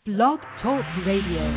Blog Talk Radio.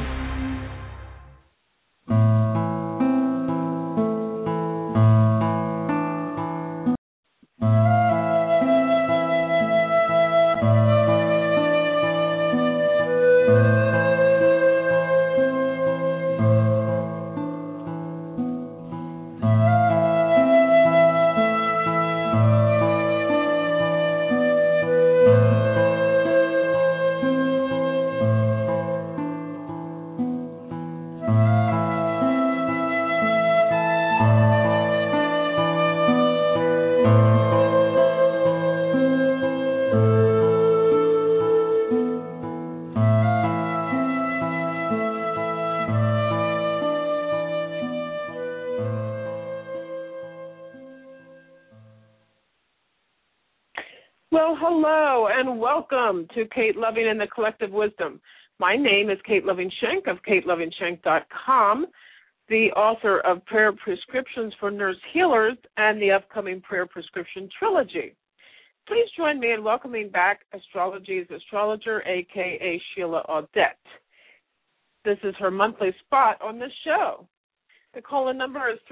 Well, hello and welcome to Kate Loving and the Collective Wisdom. My name is Kate Loving Shank of KateLovingShank.com, the author of Prayer Prescriptions for Nurse Healers and the upcoming Prayer Prescription Trilogy. Please join me in welcoming back Astrology's astrologer, a.k.a. Sheila Audette. This is her monthly spot on the show. The call-in number is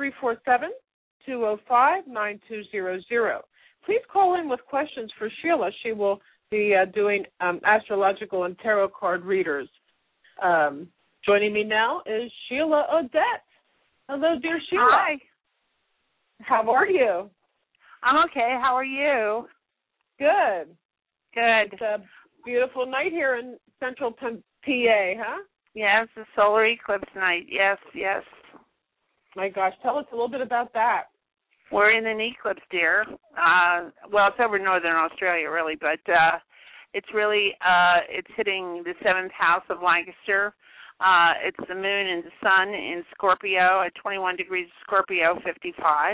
347-205-9200. Please call in with questions for Sheila. She will be doing astrological and tarot card readers. Joining me now is Sheila Audette. Hello, dear Sheila. Hi. How are you? I'm okay. How are you? Good. Good. It's a beautiful night here in central PA, huh? Yes, a solar eclipse night. Yes, yes. My gosh, tell us a little bit about that. We're in an eclipse, dear. Well, it's over northern Australia, really, but it's really, it's hitting the 7th house of Lancaster. It's the moon and the sun in Scorpio at 21 degrees Scorpio, 55,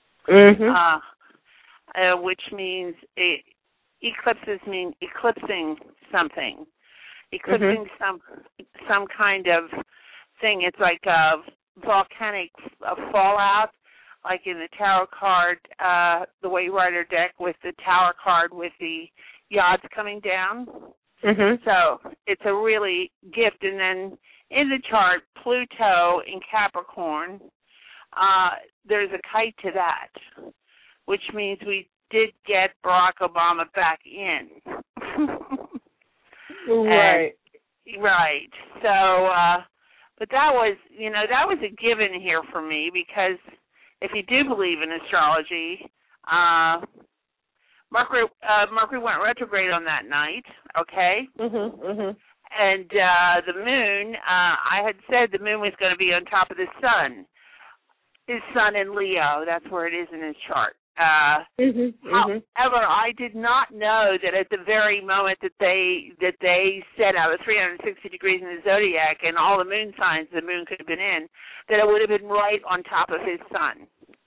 which means eclipses mean eclipsing something, eclipsing some kind of thing. It's like a volcanic fallout. Like in the tarot card, the Wayrider deck with the tower card with the yachts coming down. So it's a really gift. And then in the chart, Pluto in Capricorn, there's a kite to that, which means we did get Barack Obama back in. Right. Right. So, but that was a given here for me because if you do believe in astrology, Mercury went retrograde on that night, okay? And the moon, I had said the moon was going to be on top of the sun. His sun in Leo, that's where it is in his chart. However, I did not know that at the very moment that they set out the 360 degrees in the zodiac and all the moon signs the moon could have been in, that it would have been right on top of his sun.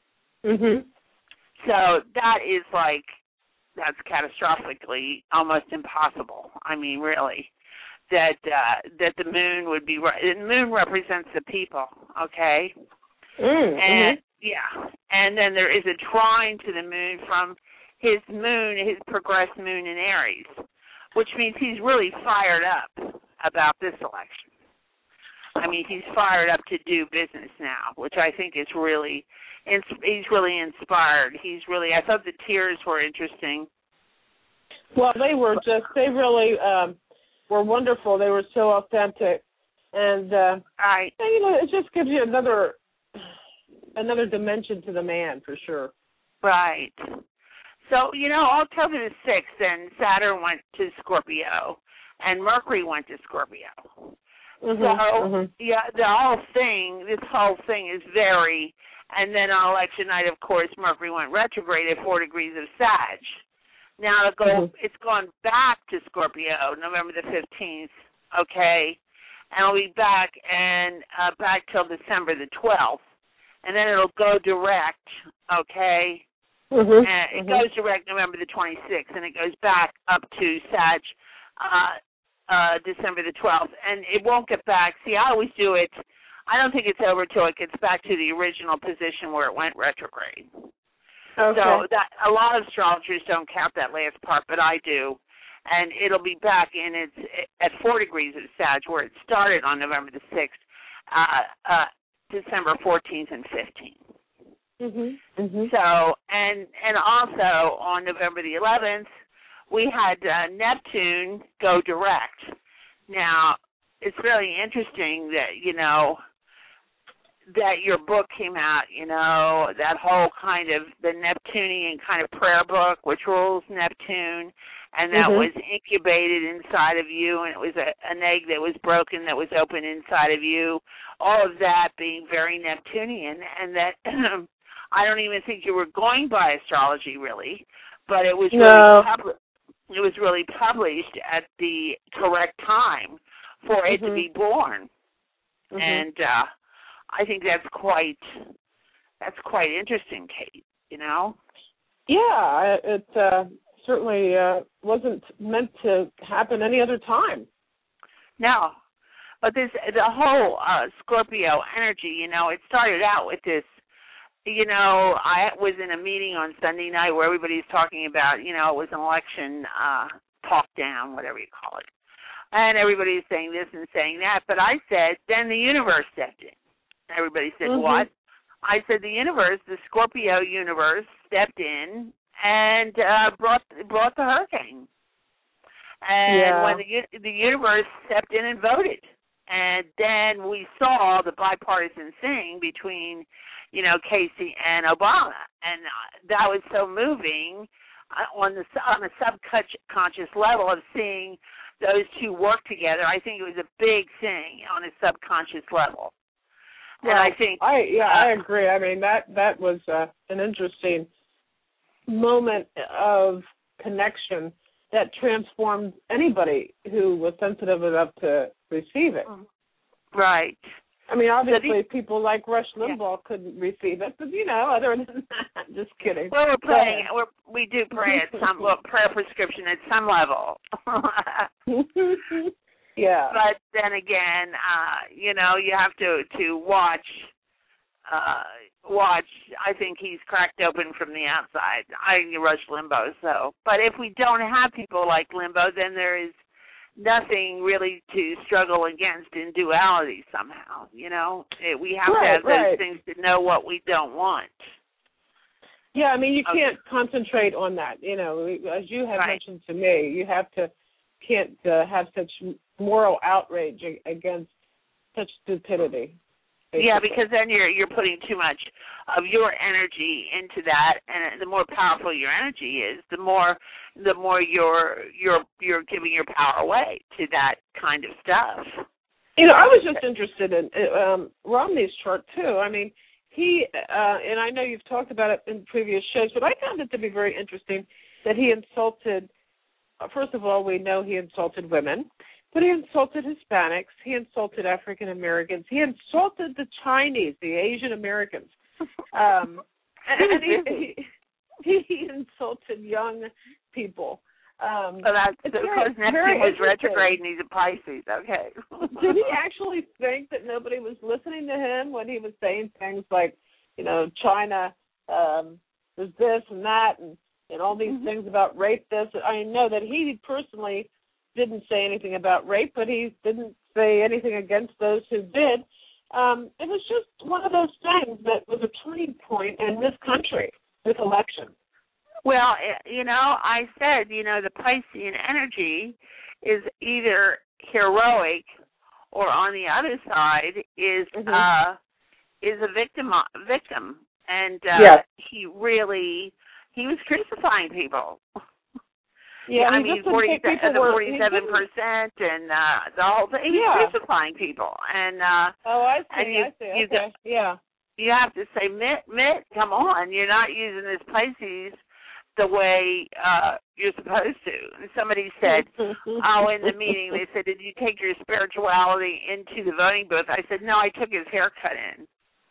So that's catastrophically almost impossible. I mean, really, that the moon would be right. The moon represents the people, okay? And and then there is a trine to the moon from his progressed moon in Aries, which means he's really fired up about this election. I mean, he's fired up to do business now, which I think is really, he's really inspired. I thought the tears were interesting. Well, they really were wonderful. They were so authentic. And, it just gives you another dimension to the man, for sure. Right. So, October the 6th, then Saturn went to Scorpio, and Mercury went to Scorpio. This whole thing is very, and then on election night, of course, Mercury went retrograde at 4 degrees of Sag. Now it's gone back to Scorpio, November the 15th, okay, and it'll be back till December the 12th, and then it'll go direct, okay, and it goes direct November the 26th, and it goes back up to Sag, December the 12th, and it won't get back. See, I always do it. I don't think it's over till it gets back to the original position where it went retrograde. Okay. So that a lot of astrologers don't count that last part, but I do. and it'll be back in its at 4 degrees of Sag, where it started on November the 6th, December 14th and 15th. So, and also on November the 11th, we had Neptune go direct. Now, it's really interesting that, that your book came out, that whole kind of the Neptunian kind of prayer book, which rules Neptune, and that was incubated inside of you, and it was an egg that was broken that was open inside of you, all of that being very Neptunian, and that I don't even think you were going by astrology, really, but it was it was really published at the correct time for it to be born, and I think that's quite interesting, Kate. Yeah, it certainly wasn't meant to happen any other time. No, but the whole Scorpio energy, it started out with this. I was in a meeting on Sunday night where everybody's talking about, it was an election talk down, whatever you call it. And everybody's saying this and saying that. But I said, then the universe stepped in. Everybody said, what? I said, the universe, the Scorpio universe, stepped in and brought the hurricane. And when the universe stepped in and voted. And then we saw the bipartisan thing between Casey and Obama, and that was so moving on a subconscious level of seeing those two work together. I think it was a big thing on a subconscious level. Well, and I think I agree. I mean that was an interesting moment of connection that transformed anybody who was sensitive enough to receive it. Right. I mean, obviously, people like Rush Limbaugh couldn't receive it, but other than that, just kidding. Well, we're praying. We do pray at some prayer prescription at some level. Yeah. But then again, you have to watch. I think he's cracked open from the outside. Rush Limbaugh. So, but if we don't have people like Limbaugh, then there is nothing really to struggle against in duality somehow, we have to have those things to know what we don't want. Yeah, I mean, you can't concentrate on that. As you have mentioned to me, you can't have such moral outrage against such stupidity. Basically. Yeah, because then you're putting too much of your energy into that, and the more powerful your energy is, the more you're giving your power away to that kind of stuff. I was just interested in Romney's chart too. I mean, he and I know you've talked about it in previous shows, but I found it to be very interesting that he insulted. First of all, we know he insulted women. But he insulted Hispanics, he insulted African Americans, he insulted the Chinese, the Asian Americans, and he insulted young people. So that's because Neptune was retrograde and he's a Pisces. Okay. Did he actually think that nobody was listening to him when he was saying things like, China was this and that and all these things about rape? I know that he personally didn't say anything about rape, but he didn't say anything against those who did. It was just one of those things that was a turning point in this country, this election. Well, I said, the Piscean energy is either heroic or on the other side is a victim. And he was crucifying people. Yeah, I mean, 47%, and the whole thing. He's crucifying people, and I see. Okay. You have to say, Mitt, come on, you're not using this Pisces the way you're supposed to. And somebody said, in the meeting, they said, did you take your spirituality into the voting booth? I said, no, I took his haircut in.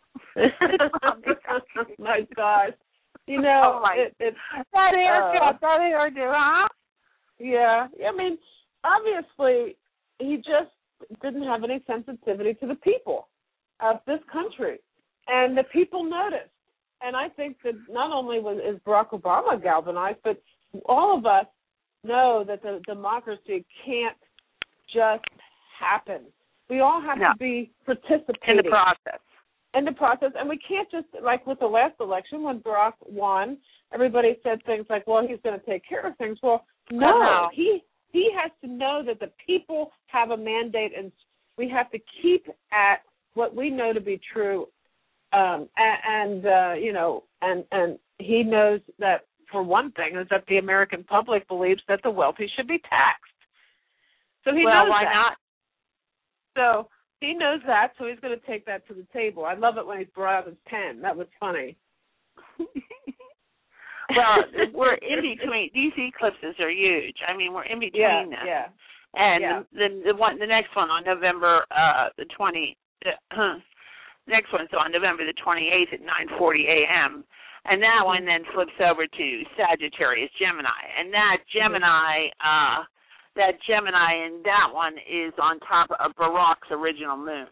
My gosh. It's that haircut, that hairdo, huh? Yeah. I mean, obviously, he just didn't have any sensitivity to the people of this country. And the people noticed. And I think that not only is Barack Obama galvanized, but all of us know that the democracy can't just happen. We all have to be participating in the process. And we can't just, like with the last election when Barack won, everybody said things like, well, he's going to take care of things. Well, no. He has to know that the people have a mandate, and we have to keep at what we know to be true. And he knows that, for one thing, is that the American public believes that the wealthy should be taxed. So he knows why that. not? So he knows that, so he's going to take that to the table. I love it when he brought out his pen. That was funny. Well, we're in between. These eclipses are huge. I mean, we're in between them. Yeah. And the next one on November the 20. Next one's on November the 28th at 9:40 a.m. And that one then flips over to Sagittarius, Gemini, and that Gemini in that one is on top of Barack's original moon.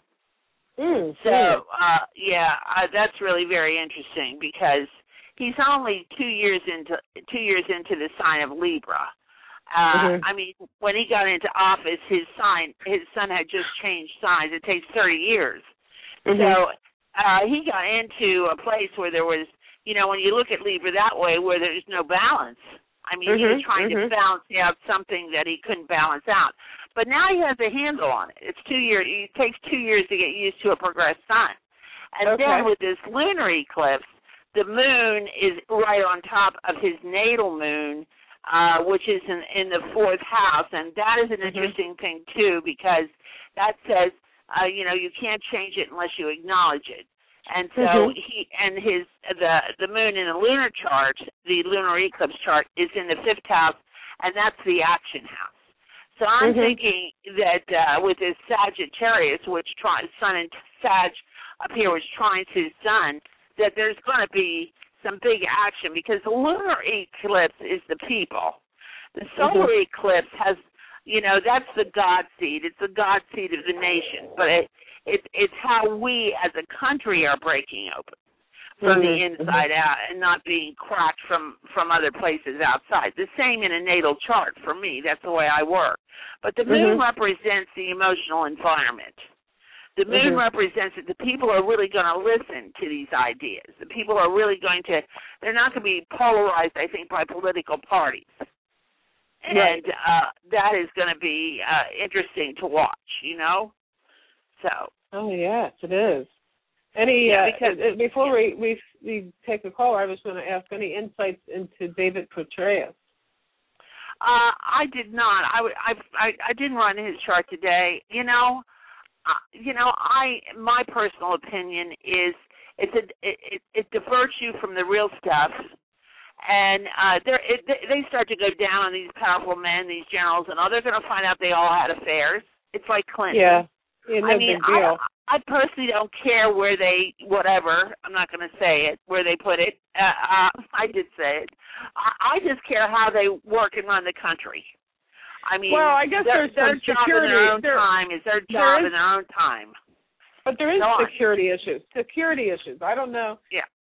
That's really very interesting because he's only 2 years into the sign of Libra. I mean, when he got into office, his sun had just changed signs. It takes 30 years. So he got into a place where there was, when you look at Libra that way, where there's no balance. I mean, he was trying to balance out something that he couldn't balance out. But now he has a handle on it. It's 2 years. It takes 2 years to get used to a progressed sun. And then with this lunar eclipse, the moon is right on top of his natal moon, which is in the fourth house. And that is an interesting thing, too, because that says, you can't change it unless you acknowledge it. And so the moon in the lunar chart, the lunar eclipse chart, is in the fifth house, and that's the action house. So I'm thinking that with this Sagittarius, which Sun and Sag up here, which trines his Sun, that there's going to be some big action because the lunar eclipse is the people. The solar eclipse has, that's the God seed. It's the God seed of the nation, but it's how we as a country are breaking open from the inside out and not being cracked from other places outside. The same in a natal chart for me. That's the way I work. But the moon represents the emotional environment. The moon represents that the people are really going to listen to these ideas. The people are really they're not going to be polarized, I think, by political parties. And that is going to be interesting to watch, So. Oh yes, it is. Before we take a call, I was going to ask any insights into David Petraeus. I did not. I didn't run his chart today. My personal opinion is it diverts you from the real stuff. And they start to go down on these powerful men, these generals, and they're going to find out they all had affairs. It's like Clinton. Yeah, I mean, I personally don't care where I'm not going to say it, where they put it. I did say it. I just care how they work and run the country. I mean, I guess their job in their own time is their job in their own time. But there is security issues. I don't know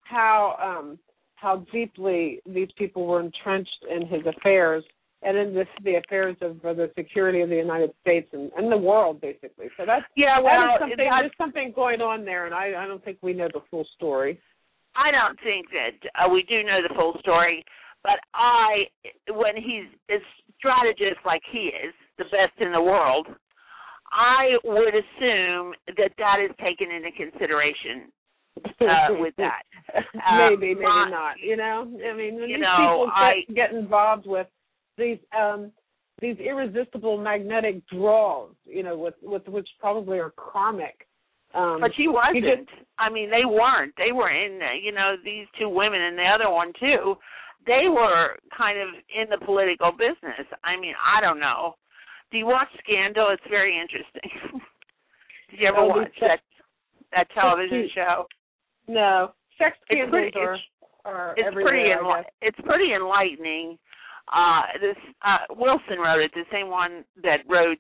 how deeply these people were entrenched in his affairs and in the affairs of the security of the United States and the world, basically. So there's something going on there, and I don't think we know the full story. I don't think that we do know the full story, but when he's a strategist like he is, the best in the world, I would assume that is taken into consideration with that. Maybe not. I mean, when these people get involved with these irresistible magnetic draws, with which probably are karmic. But he wasn't. I mean, they weren't. They were in, these two women and the other one too. They were kind of in the political business. I mean, I don't know. Do you watch Scandal? It's very interesting. Did you ever watch that television show? No. Sex scandals are everywhere. It's pretty enlightening. This Wilson wrote it, the same one that wrote,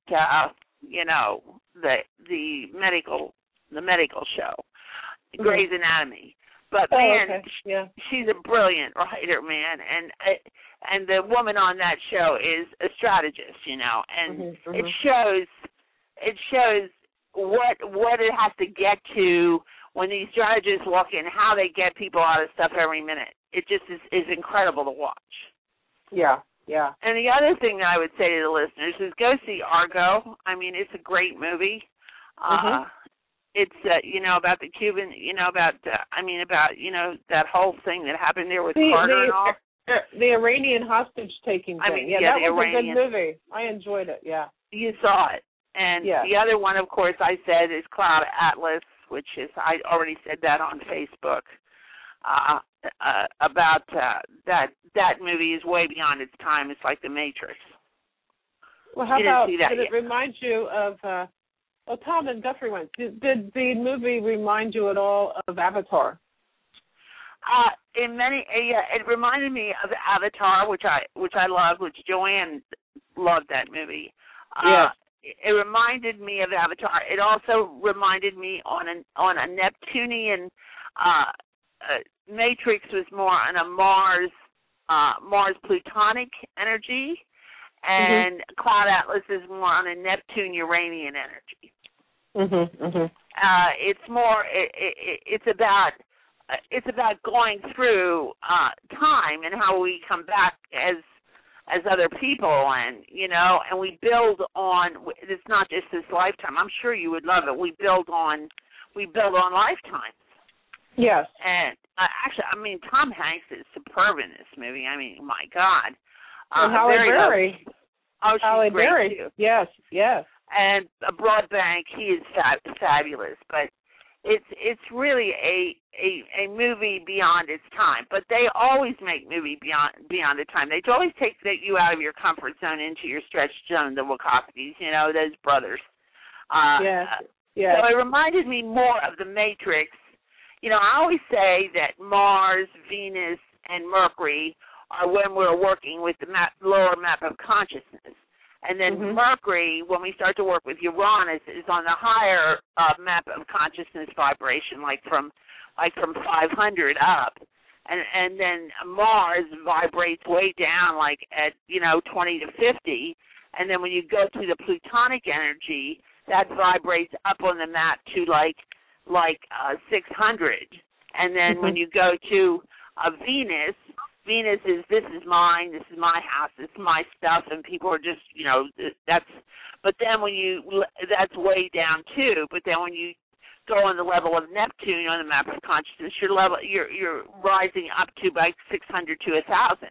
the medical show, Grey's Anatomy. But she's a brilliant writer, man, and and the woman on that show is a strategist, and it shows what it has to get to when these strategists walk in, how they get people out of stuff every minute. It just is incredible to watch. Yeah, yeah. And the other thing that I would say to the listeners is go see Argo. I mean, it's a great movie. It's about the Cuban, about that whole thing that happened there with Carter and all. The Iranian hostage taking thing. That was a good movie. I enjoyed it. Yeah. You saw it. And the other one, of course, I said is Cloud Atlas, which is, I already said that on Facebook, about that movie is way beyond its time. It's like The Matrix. Well, how about, did it remind you of, Tom and Guthrie went, did the movie remind you at all of Avatar? It reminded me of Avatar, which I loved, which Joanne loved that movie. It reminded me of Avatar. It also reminded me on a Neptunian Matrix was more on a Mars Plutonic energy, and Cloud Atlas is more on a Neptune Uranian energy. It's more. It's about going through time and how we come back as other people, and we build on. It's not just this lifetime. I'm sure you would love it. We build on lifetimes. Yes. And actually, Tom Hanks is superb in this movie. I mean, my God. And Halle Berry. Oh, she's great too. Yes. And Broadbank, he is fabulous. But it's really a movie beyond its time. But they always make movies beyond the time. They always take you out of your comfort zone into your stretch zone, the Wachowskis, those brothers. Yes. So it reminded me more of The Matrix. I always say that Mars, Venus, and Mercury are when we're working with the lower map of consciousness. And then Mercury, when we start to work with Uranus, is on the higher map of consciousness vibration, like from 500 up. And then Mars vibrates way down, like at 20 to 50. And then when you go to the Plutonic energy, that vibrates up on the map to like 600. And then when you go to Venus is, this is mine, this is my house, this is my stuff, and people are just, but then that's way down too. But then when you go on the level of Neptune on the map of consciousness, you're rising up to like 600 to 1,000.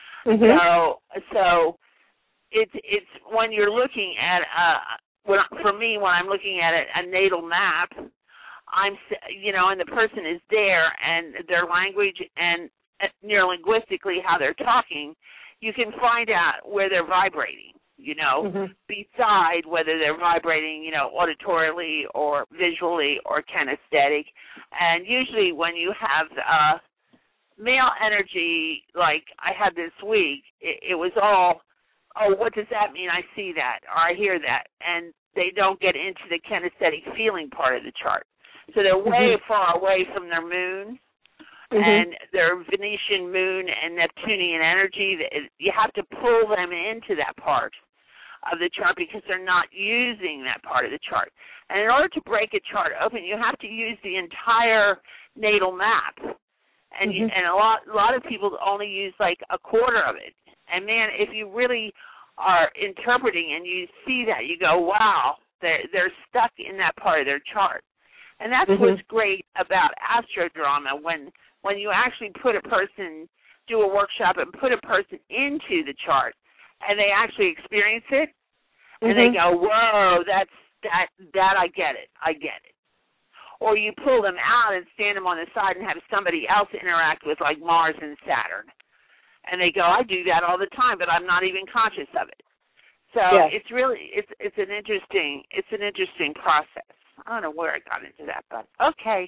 So it's when you're looking at for me, when I'm looking at a natal map, and the person is there, and their language and neurolinguistically how they're talking, you can find out where they're vibrating, beside whether they're vibrating, auditorily or visually or kinesthetic. And usually when you have male energy, like I had this week, it was all, oh, what does that mean? I see that, or I hear that. And they don't get into the kinesthetic feeling part of the chart. So they're way far away from their moon. And their Venetian moon and Neptunian energy, you have to pull them into that part of the chart because they're not using that part of the chart. And in order to break a chart open, you have to use the entire natal map. And and a lot of people only use like a quarter of it. And man, if you really are interpreting and you see that, you go, wow, they're stuck in that part of their chart. And that's what's great about astrodrama, when you actually do a workshop and put a person into the chart, and they actually experience it, and they go, whoa, that I get it. Or you pull them out and stand them on the side and have somebody else interact with like Mars and Saturn, and they go, I do that all the time, but I'm not even conscious of it. So it's really it's an interesting process. I don't know where I got into that, but okay.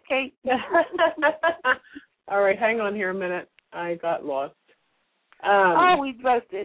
All right, hang on here a minute. I got lost. We both did.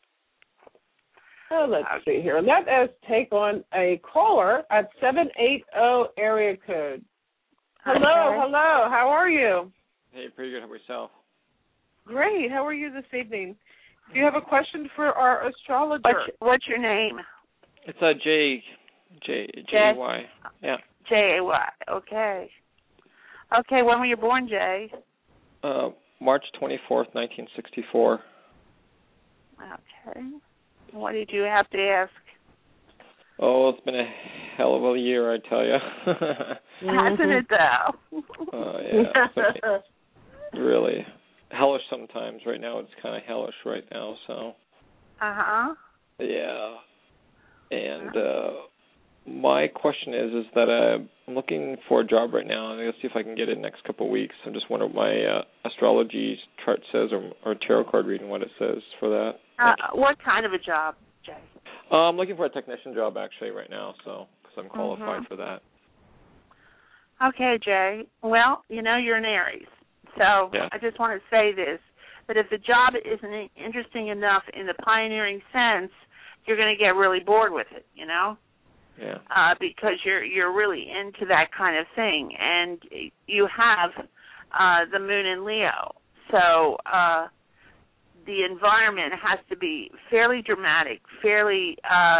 Let's see here. Let us take on a caller at 780 area code. Hello. How are you? Hey, pretty good. How about yourself? Great. How are you this evening? Do you have a question for our astrologer? What's your name? It's J-A-Y. Yeah. J-A-Y. Okay. Okay, when were you born, Jay? March 24th, 1964. Okay. What did you have to ask? Oh, it's been a hell of a year, I tell you. Hasn't it, though? Yeah. Really hellish sometimes. Right now, it's kind of hellish right now, so. Uh-huh. Yeah. And my question is that I'm looking for a job right now, and I'm going to see if I can get it in the next couple of weeks. I'm just wondering what my astrology chart says, or tarot card reading, what it says for that. What kind of a job, Jay? I'm looking for a technician job, actually, right now, because I'm qualified for that. Okay, Jay. Well, you're an Aries. So yeah. I just want to say this, that if the job isn't interesting enough in the pioneering sense, you're going to get really bored with it, Yeah. Because you're really into that kind of thing, and you have the moon in Leo. So the environment has to be fairly dramatic, fairly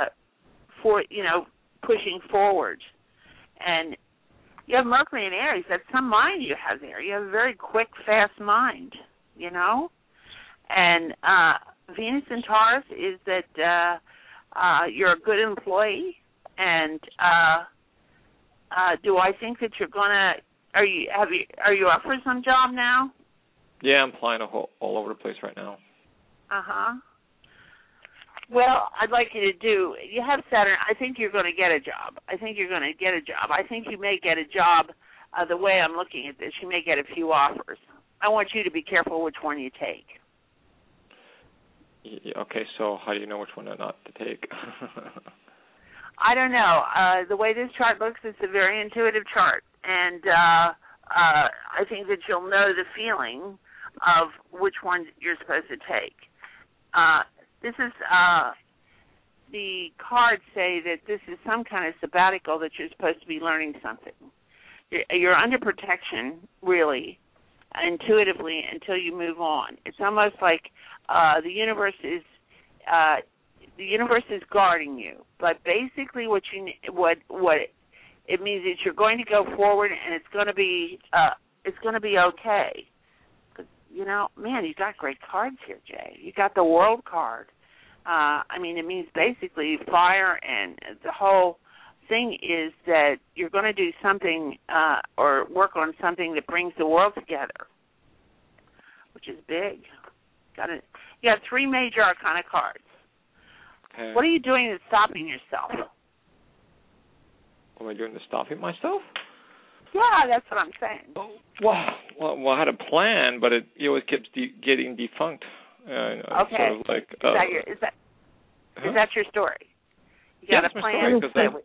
pushing forward. And you have Mercury in Aries. That's some mind you have there. You have a very quick, fast mind, And Venus in Taurus is that you're a good employee. And do I think that you're gonna? Are you up for some job now? Yeah, I'm flying all over the place right now. Well, I'd like you to do. You have Saturn. I think you're going to get a job. I think you may get a job. The way I'm looking at this, you may get a few offers. I want you to be careful which one you take. Yeah, okay, so how do you know which one not to take? I don't know. The way this chart looks, it's a very intuitive chart, and I think that you'll know the feeling of which one you're supposed to take. This is the cards say that this is some kind of sabbatical, that you're supposed to be learning something. You're under protection, really, intuitively, until you move on. It's almost like the universe is guarding you. But basically, what it means is you're going to go forward, and it's going to be okay. Man, you got great cards here, Jay. You got the World card. It means basically fire, and the whole thing is that you're going to do something or work on something that brings the world together, which is big. You got 3 major arcana cards. Okay. What are you doing that's stopping yourself? What am I doing to stop myself? Yeah, that's what I'm saying. Well, I had a plan, but it always keeps getting defunct. Okay. Sort of like, is that your story? You got a plan?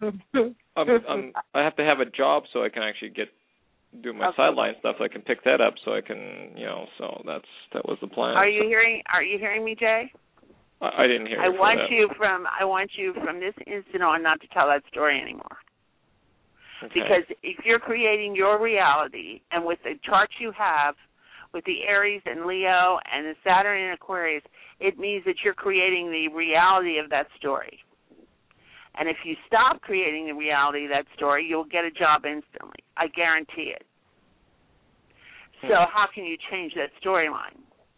I have to have a job so I can actually do my sideline stuff. So I can pick that up, so I can, So that was the plan. Are you hearing me, Jay? I didn't hear. I want you from this instant on not to tell that story anymore. Okay. Because if you're creating your reality, and with the charts you have, with the Aries and Leo and the Saturn and Aquarius, it means that you're creating the reality of that story. And if you stop creating the reality of that story, you'll get a job instantly. I guarantee it. So how can you change that storyline?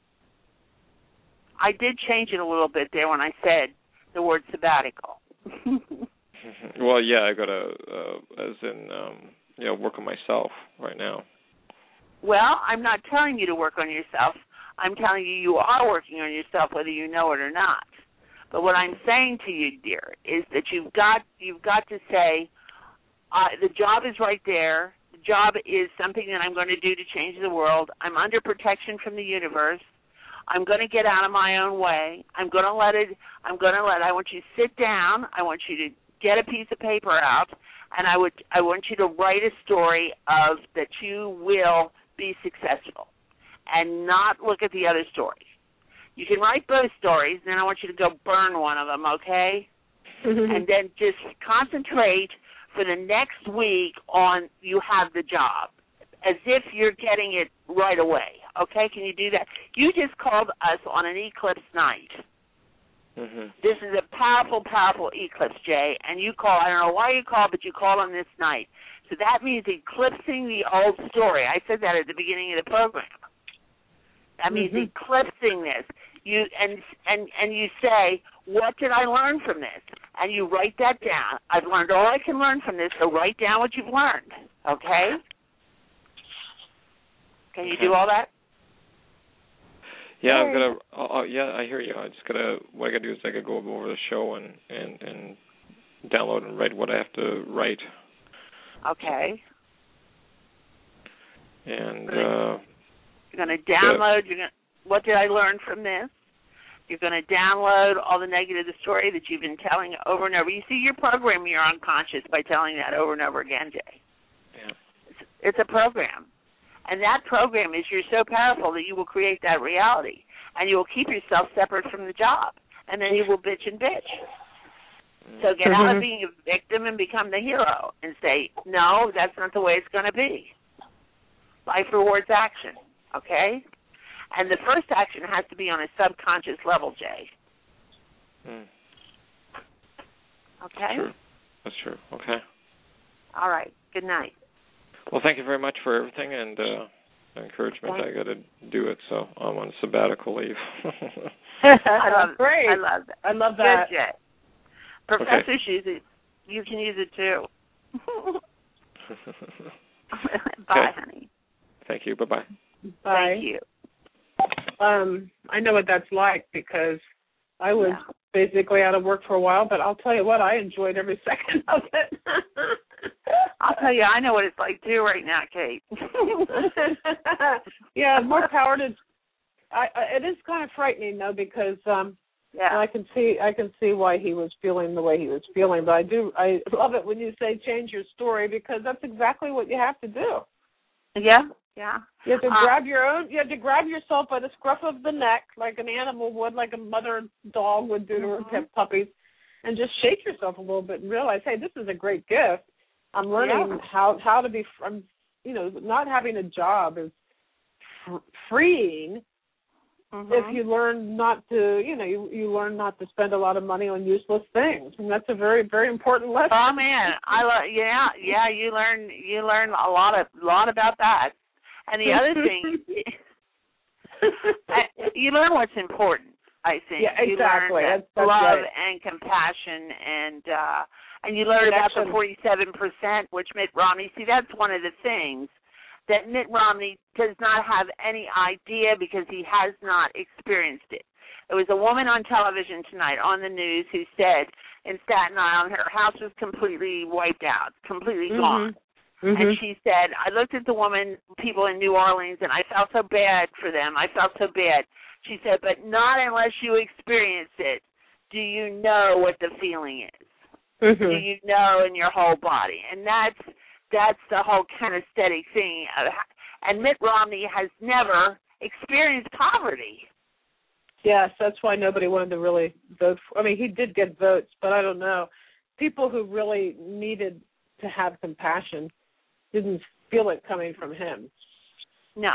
I did change it a little bit there when I said the word sabbatical. Well, yeah, I got to, work on myself right now. Well, I'm not telling you to work on yourself. I'm telling you are working on yourself, whether you know it or not. But what I'm saying to you, dear, is that you've got to say, the job is right there. The job is something that I'm going to do to change the world. I'm under protection from the universe. I'm going to get out of my own way. I want you to sit down. I want you to get a piece of paper out, and I want you to write a story of that you will be successful, and not look at the other stories. You can write both stories, and then I want you to go burn one of them, okay? And then just concentrate for the next week on you have the job, as if you're getting it right away, okay? Can you do that? You just called us on an eclipse night. Mm-hmm. This is a powerful, powerful eclipse, Jay, and you call. I don't know why you called, but you called on this night. So that means eclipsing the old story. I said that at the beginning of the program. That means eclipsing this. You and you say, what did I learn from this? And you write that down. I've learned all I can learn from this, so write down what you've learned. Okay? Can you do all that? Yeah, I'm gonna. Yeah, I hear you. I just gotta. What I gotta do is I gotta go over the show and download and write what I have to write. Okay. And you're gonna download. What did I learn from this? You're going to download all the negative story that you've been telling over and over. You see, you're programming your unconscious by telling that over and over again, Jay. Yeah. It's a program. And that program is you're so powerful that you will create that reality. And you will keep yourself separate from the job. And then you will bitch and bitch. So get out of being a victim and become the hero and say, no, that's not the way it's going to be. Life rewards action, okay? And the first action has to be on a subconscious level, Jay. Okay? True. That's true. Okay. All right. Good night. Well, thank you very much for everything and encouragement. I got to do it, so I'm on sabbatical leave. Great. I love that. Good, Jay. Professors use it. You can use it too. Bye, honey. Thank you. Bye-bye. Bye. Thank you. I know what that's like because I was basically out of work for a while, but I'll tell you what, I enjoyed every second of it. I'll tell you, I know what it's like too right now, Kate. Yeah, more power to. It is kind of frightening though because I can see why he was feeling the way he was feeling, but I love it when you say change your story because that's exactly what you have to do. Yeah. Yeah. You have to you have to grab yourself by the scruff of the neck like an animal would, like a mother dog would do to her pet puppies, and just shake yourself a little bit and realize, hey, this is a great gift. I'm learning how to be, not having a job is freeing if you learn not to, you learn not to spend a lot of money on useless things, and that's a very, very important lesson. Oh man, you learn a lot about that. And the other thing, you learn what's important, I think. Yeah, exactly. You learn that's love right. and compassion, and you learn about the 47%, which Mitt Romney, see, that's one of the things that Mitt Romney does not have any idea because he has not experienced it. There was a woman on television tonight on the news who said in Staten Island her house was completely wiped out, completely gone. And she said, I looked at the people in New Orleans, and I felt so bad for them. I felt so bad. She said, but not unless you experience it do you know what the feeling is. Do you know in your whole body? And that's the whole kinesthetic thing. And Mitt Romney has never experienced poverty. Yes, that's why nobody wanted to really vote for. I mean, he did get votes, but I don't know. People who really needed to have compassion didn't feel it coming from him. No.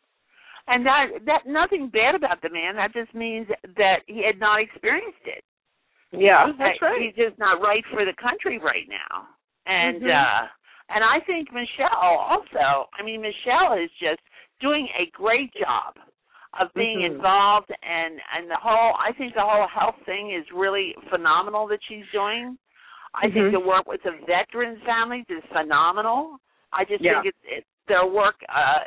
And that nothing bad about the man. That just means that he had not experienced it. Yeah, that's right. He's just not right for the country right now. And and I think Michelle also, Michelle is just doing a great job of being involved and I think the whole health thing is really phenomenal that she's doing. I think the work with the veterans families is phenomenal. I just think it's their work,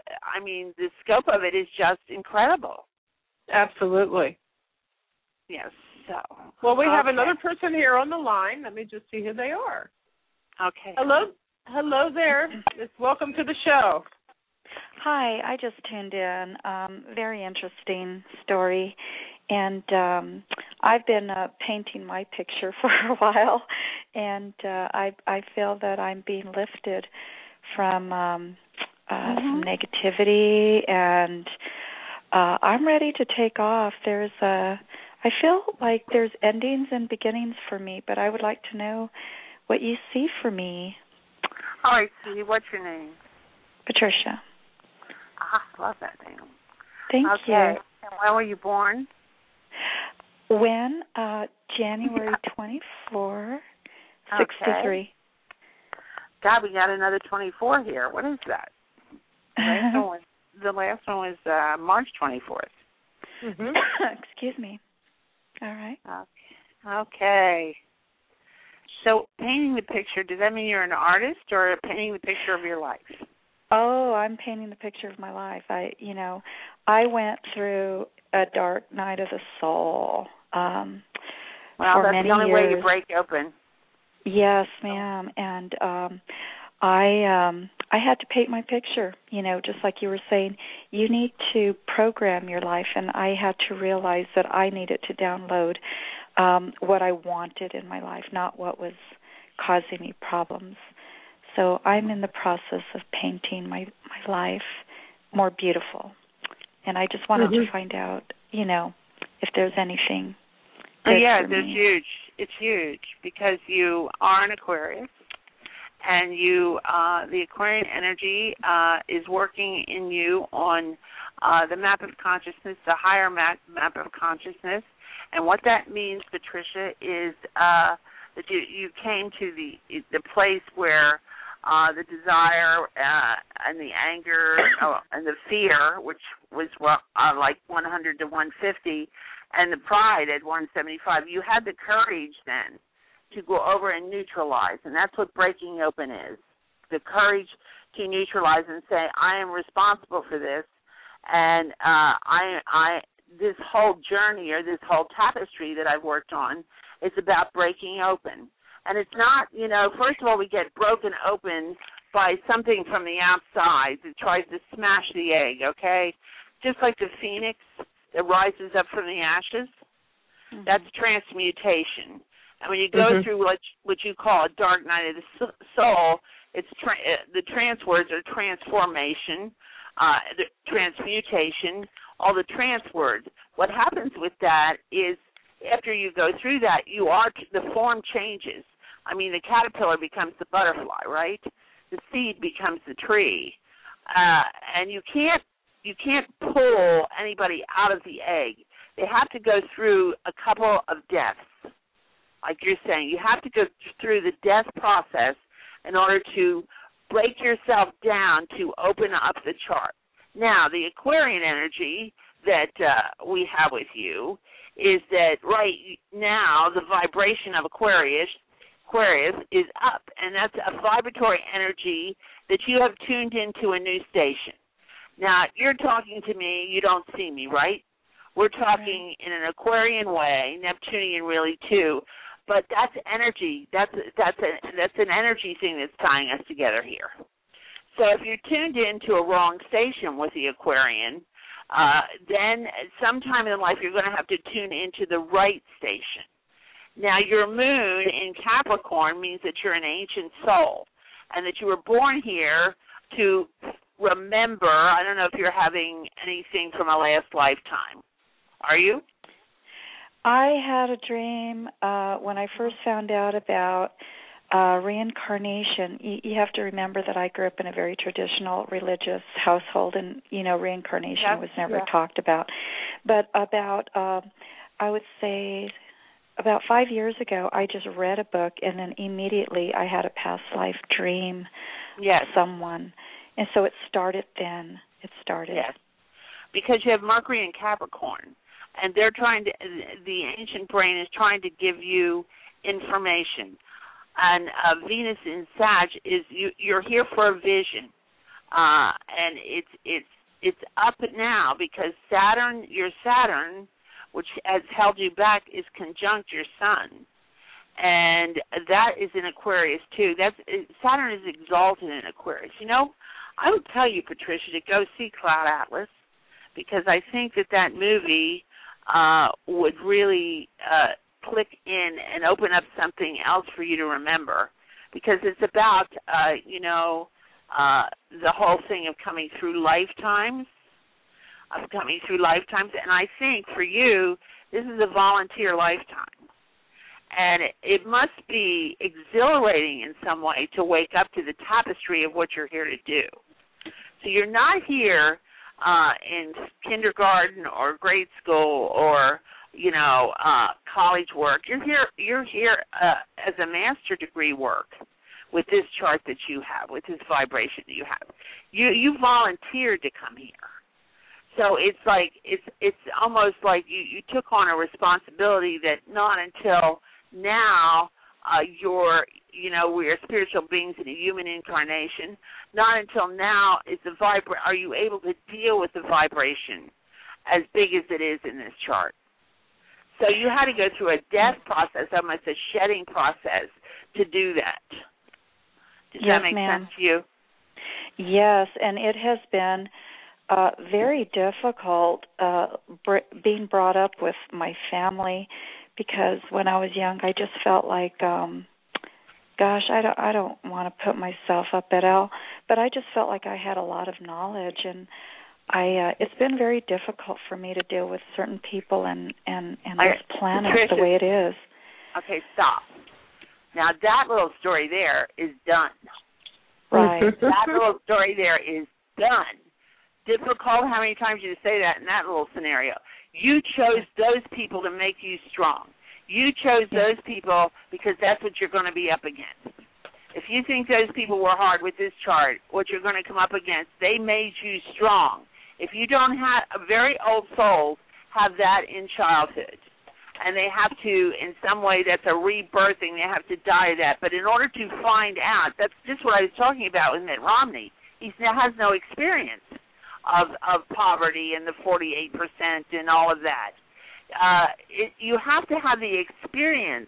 the scope of it is just incredible. Absolutely. Yes, so. Well, we have another person here on the line. Let me just see who they are. Okay. Hello there. Welcome to the show. Hi, I just tuned in. Very interesting story. And I've been painting my picture for a while, and I feel that I'm being lifted from some negativity, and I'm ready to take off. I feel like there's endings and beginnings for me, but I would like to know what you see for me. All right, sweetie, what's your name? Patricia. I love that name. Thank you. And when were you born? When? January 24, 63. Okay. God, we got another 24 here. What is that? The last one was March 24th. Mm-hmm. Excuse me. All right. Okay. So painting the picture, does that mean you're an artist or painting the picture of your life? Oh, I'm painting the picture of my life. I went through a dark night of the soul. Well, for that's many the only years. way you break open. Yes, ma'am. And I had to paint my picture, just like you were saying. You need to program your life, and I had to realize that I needed to download what I wanted in my life, not what was causing me problems. So I'm in the process of painting my life more beautiful. And I just wanted to find out, if there's anything good for there's me. huge. It's huge because you are an Aquarius, and the Aquarian energy is working in you on the map of consciousness, the higher map of consciousness. And what that means, Patricia, is that you came to the place where the desire and the anger and the fear, which was like 100 to 150, and the pride at 175, you had the courage then to go over and neutralize, and that's what breaking open is. The courage to neutralize and say, I am responsible for this, and this whole journey or this whole tapestry that I've worked on is about breaking open. And it's not, first of all, we get broken open by something from the outside that tries to smash the egg, okay? Just like the phoenix that rises up from the ashes, that's transmutation. And when you go through what you call a dark night of the soul, it's the trans words are transformation, the transmutation, all the trans words. What happens with that is after you go through that, the form changes. I mean, the caterpillar becomes the butterfly, right? The seed becomes the tree, and you can't pull anybody out of the egg. They have to go through a couple of deaths, like you're saying. You have to go through the death process in order to break yourself down to open up the chart. Now, the Aquarian energy that we have with you is that right now the vibration of Aquarius is up, and that's a vibratory energy that you have tuned into a new station. Now, you're talking to me, you don't see me, right? We're talking in an Aquarian way, Neptunian really too, but that's energy. That's an energy thing that's tying us together here. So if you're tuned into a wrong station with the Aquarian, then sometime in life you're going to have to tune into the right station. Now, your moon in Capricorn means that you're an ancient soul and that you were born here to remember. I don't know if you're having anything from a last lifetime. Are you? I had a dream when I first found out about reincarnation. You have to remember that I grew up in a very traditional religious household, and, reincarnation was never talked about. But about, I would say, about 5 years ago, I just read a book, and then immediately I had a past life dream of someone. And so it started then. Yes. Because you have Mercury in Capricorn, and they're the ancient brain is trying to give you information. And Venus in Sag is you're here for a vision. And it's up now because your Saturn, which has held you back, is conjunct your sun. And that is in Aquarius, too. Saturn is exalted in Aquarius. I would tell you, Patricia, to go see Cloud Atlas, because I think that movie would really click in and open up something else for you to remember, because it's about, the whole thing of coming through lifetimes. And I think for you, this is a volunteer lifetime. And it must be exhilarating in some way to wake up to the tapestry of what you're here to do. So you're not here in kindergarten or grade school or college work. You're here as a master degree work with this chart that you have, with this vibration that you have. You volunteered to come here. So it's like it's almost like you took on a responsibility that not until now we're spiritual beings in a human incarnation. Not until now are you able to deal with the vibration as big as it is in this chart. So you had to go through a death process, almost a shedding process, to do that. Does that make sense to you? Yes, and it has been very difficult being brought up with my family, because when I was young, I just felt like, I don't want to put myself up at all, but I just felt like I had a lot of knowledge, and it's been very difficult for me to deal with certain people and this planet the way it is. Okay, stop. Now that little story there is done. Right. That little story there is done. Difficult how many times you say that in that little scenario. You chose those people to make you strong. You chose those people because that's what you're going to be up against. If you think those people were hard with this chart, what you're going to come up against, they made you strong. If you don't have, very old souls have that in childhood, and they have to, in some way, that's a rebirthing, they have to die to that. But in order to find out, that's just what I was talking about with Mitt Romney. He has no experience of poverty and the 48% and all of that. You have to have the experience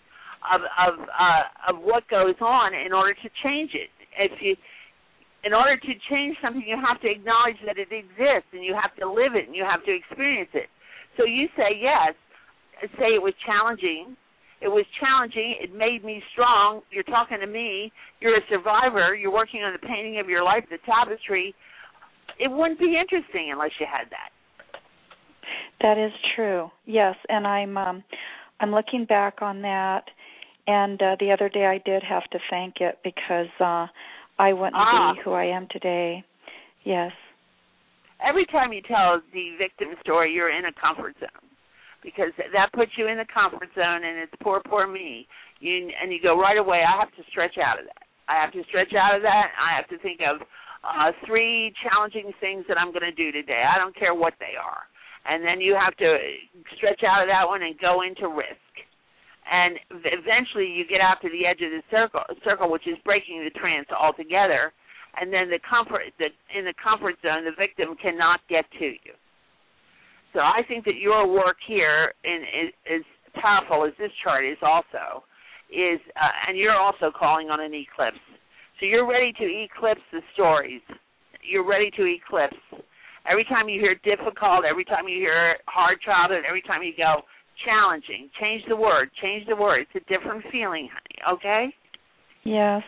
of what goes on in order to change it. In order to change something, you have to acknowledge that it exists, and you have to live it, and you have to experience it. So you say, yes, say it was challenging. It was challenging. It made me strong. You're talking to me. You're a survivor. You're working on the painting of your life, the tapestry. It wouldn't be interesting unless you had that. That is true. Yes, and I'm looking back on that, and the other day I did have to thank it because I wouldn't be who I am today. Yes. Every time you tell the victim story, you're in a comfort zone, because that puts you in the comfort zone, and it's poor me. And you go right away, I have to stretch out of that. I have to stretch out of that. I have to think of 3 challenging things that I'm going to do today. I don't care what they are. And then you have to stretch out of that one and go into risk. And eventually you get out to the edge of the circle, which is breaking the trance altogether. And then in the comfort zone, the victim cannot get to you. So I think that your work here is powerful as this chart is also, and you're also calling on an eclipse. So you're ready to eclipse the stories. You're ready to eclipse. Every time you hear difficult, every time you hear hard childhood, every time you go challenging, change the word. It's a different feeling, honey, okay? Yes.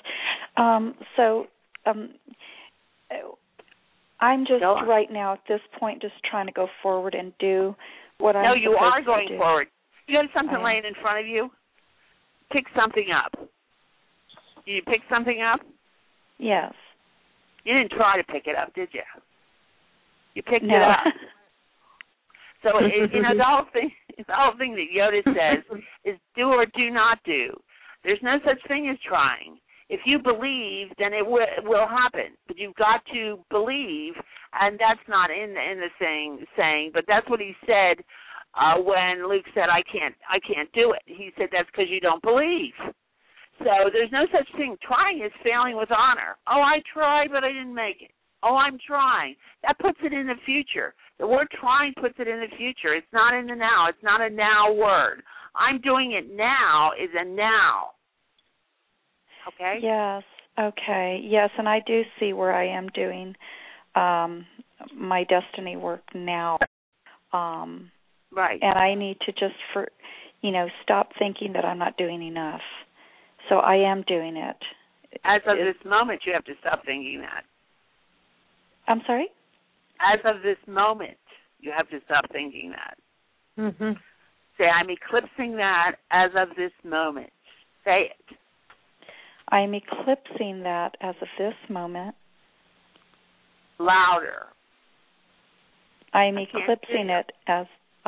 I'm just right now at this point just trying to go forward and do what I'm supposed to do. No, you are going forward. You got something laying in front of you? Pick something up. Did you pick something up? Yes. You didn't try to pick it up, did you? You picked it up. So the whole thing that Yoda says is do or do not do. There's no such thing as trying. If you believe, then it will happen. But you've got to believe, and that's not in the saying. But that's what he said when Luke said, "I can't do it." He said that's because you don't believe. So there's no such thing. Trying is failing with honor. Oh, I tried, but I didn't make it. Oh, I'm trying. That puts it in the future. The word trying puts it in the future. It's not in the now. It's not a now word. I'm doing it now is a now. Okay? Yes. Okay. Yes, and I do see where I am doing my destiny work now. Right. And I need to just stop thinking that I'm not doing enough. So I am doing it. As of this moment, you have to stop thinking that. I'm sorry? As of this moment, you have to stop thinking that. Mm-hmm. Say, I'm eclipsing that as of this moment. Say it. I'm eclipsing that as of this moment. Louder. I'm eclipsing it as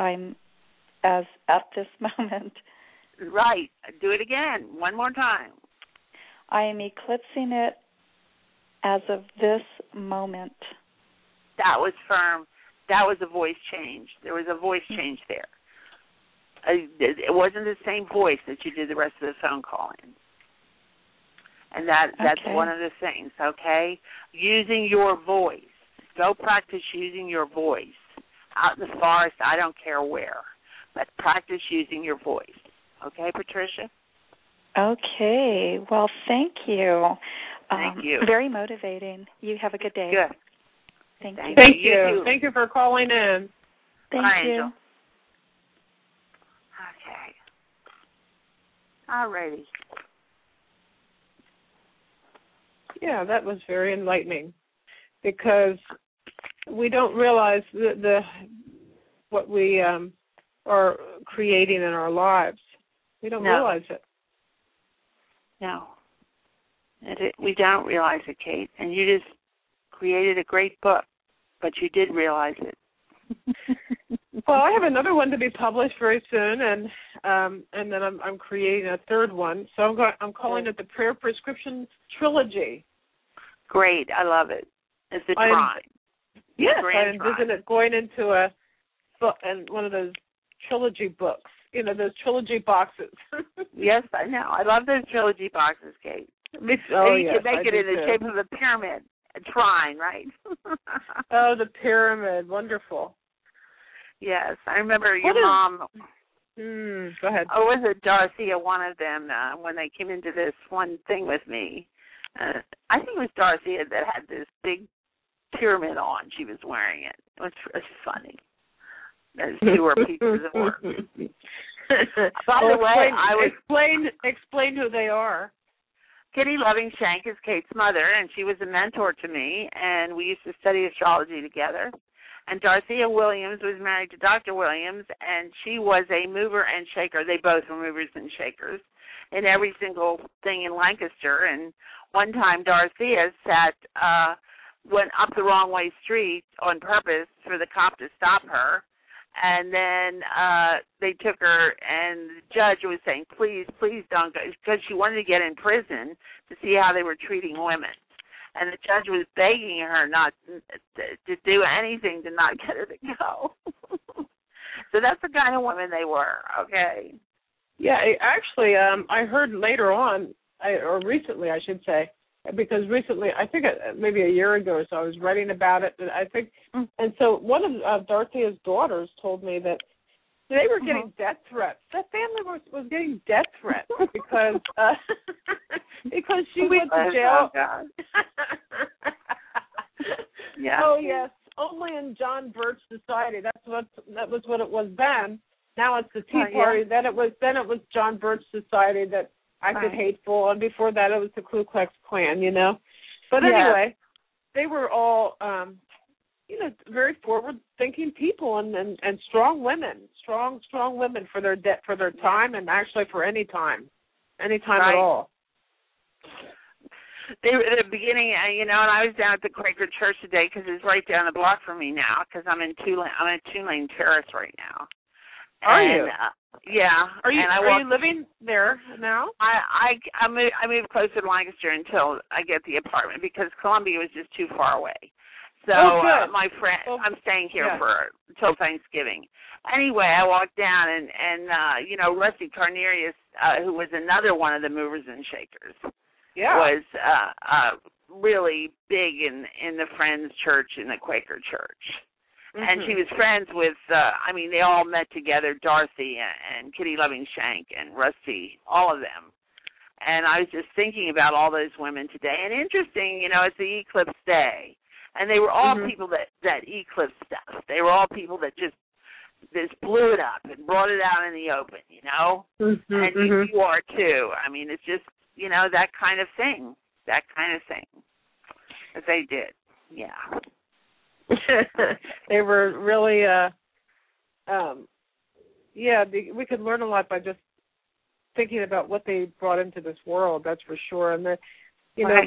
at this moment. Right. Do it again. One more time. I am eclipsing it as of this moment. That was firm. That was a voice change. There was a voice change there. It wasn't the same voice that you did the rest of the phone call in. And that's one of the things, okay? Using your voice. Go practice using your voice. Out in the forest, I don't care where. But practice using your voice. Okay, Patricia? Okay. Well, thank you. Thank you. Very motivating. You have a good day. Good. Thank you. Thank you. Thank you for calling in. Thank you. Angel. Okay. All righty. Yeah, that was very enlightening, because we don't realize what we are creating in our lives. We don't realize it. No. We don't realize it, Kate. And you just created a great book, but you did realize it. Well, I have another one to be published very soon, and then I'm creating a third one. So I'm calling it the Prayer Prescription Trilogy. Great, I love it. It's a Trine. Yes, I envision it going into a book and one of those trilogy books. You know, those trilogy boxes. Yes, I know. I love those trilogy boxes, Kate. Oh, you yes, can make it in the shape of a pyramid, a trine, right? Oh, the pyramid. Wonderful. Yes, I remember your mom. Go ahead. Oh, was it Dorothea, one of them, when they came into this one thing with me? I think it was Dorothea that had this big pyramid on. She was wearing it. It was funny. Those two were pieces of work. By the way, explain who they are. Kitty Loving Shank is Kate's mother, and she was a mentor to me, and we used to study astrology together. And Dorothea Williams was married to Dr. Williams, and she was a mover and shaker. They both were movers and shakers in every single thing in Lancaster. And one time Dorothea went up the wrong way street on purpose for the cop to stop her. And then they took her, and the judge was saying, please don't go, because she wanted to get in prison to see how they were treating women. And the judge was begging her not to do anything to not get her to go. So that's the kind of women they were, okay? Yeah, actually, I heard later on, or recently, I should say, because recently, I think maybe a year ago or so, I was writing about it, and I think, and so one of Dorothea's daughters told me that they were getting death threats. That family was getting death threats because she went to jail. Yeah. Oh yes, only in John Birch Society. That was what it was then. Now it's the Tea Party. Then it was John Birch Society that acted hateful, and before that it was the Ku Klux Klan. You know, but anyway, they were all very forward-thinking people and strong women, strong women for their time, and actually for any time at all. They were at the beginning, and I was down at the Quaker Church today because it's right down the block from me now, because I'm at Tulane Terrace right now. Are you? Yeah. Are you living there now? I moved closer to Lancaster until I get the apartment, because Columbia was just too far away. So my friend, I'm staying here until Thanksgiving. Anyway, I walked down, and Rusty Carnerius, who was another one of the movers and shakers, was really big in the Friends Church, in the Quaker Church. And she was friends with, they all met together, Dorothy and Kitty Loving Shank and Rusty, all of them. And I was just thinking about all those women today. And interesting, it's the eclipse day. And they were all people that eclipsed stuff. They were all people that just blew it up and brought it out in the open, And you are too. I mean, it's just, that kind of thing. That they did. Yeah. They were really, we could learn a lot by just thinking about what they brought into this world, that's for sure. And,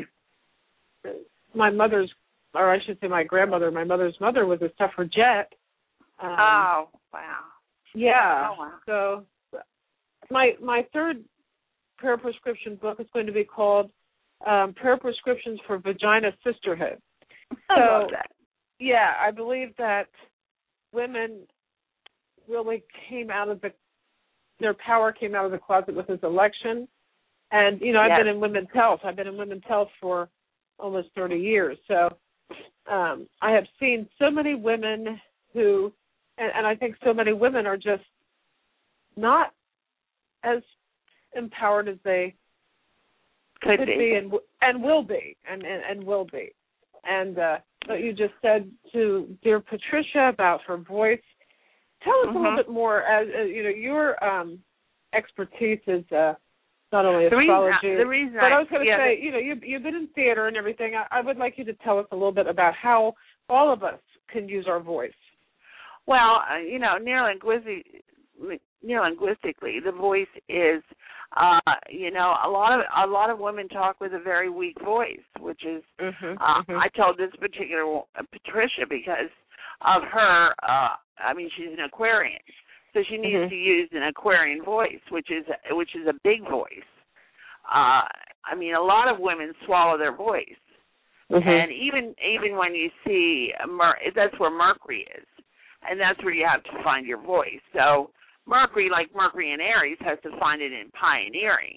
my mother's, or I should say my grandmother, my mother's mother was a suffragette, Oh, wow. Yeah. Oh, wow. So my third prayer prescription book is going to be called Prayer Prescriptions for Vagina Sisterhood. I love that. Yeah, I believe that women really their power came out of the closet with this election. And, I've been in women's health. I've been in women's health for almost 30 years. So I have seen so many women who, and I think so many women are just not as empowered as they could be and will be, and will be. And what you just said to dear Patricia about her voice, tell us a little bit more. As your expertise is not only astrology, but I was going to say, you've been in theater and everything. I would like you to tell us a little bit about how all of us can use our voice. Well, neurolinguistically, the voice is, a lot of women talk with a very weak voice, which is, I told this particular Patricia because of her, she's an Aquarian, so she needs to use an Aquarian voice, which is a big voice. A lot of women swallow their voice, and even when you see, that's where Mercury is, and that's where you have to find your voice. So Mercury, like Mercury in Aries, has to find it in pioneering,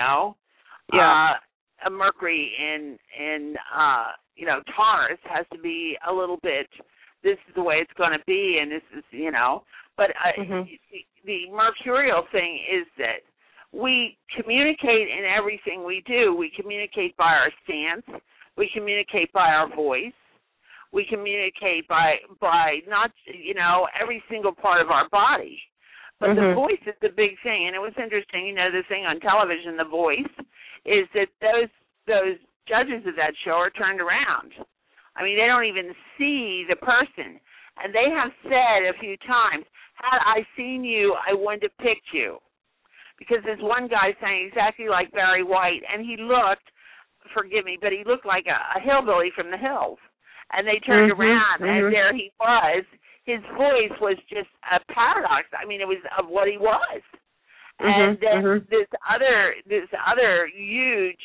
a Mercury in Taurus has to be a little bit, this is the way it's going to be, and this is, but the mercurial thing is that we communicate in everything we do. We communicate by our stance. We communicate by our voice. We communicate by not, every single part of our body. But the voice is the big thing. And it was interesting, the thing on television, The Voice, is that those judges of that show are turned around. They don't even see the person. And they have said a few times, had I seen you, I wouldn't have picked you. Because there's one guy saying exactly like Barry White, and he looked, forgive me, but he looked like a hillbilly from the hills. And they turned around, and there he was. His voice was just a paradox. It was of what he was. And then this other huge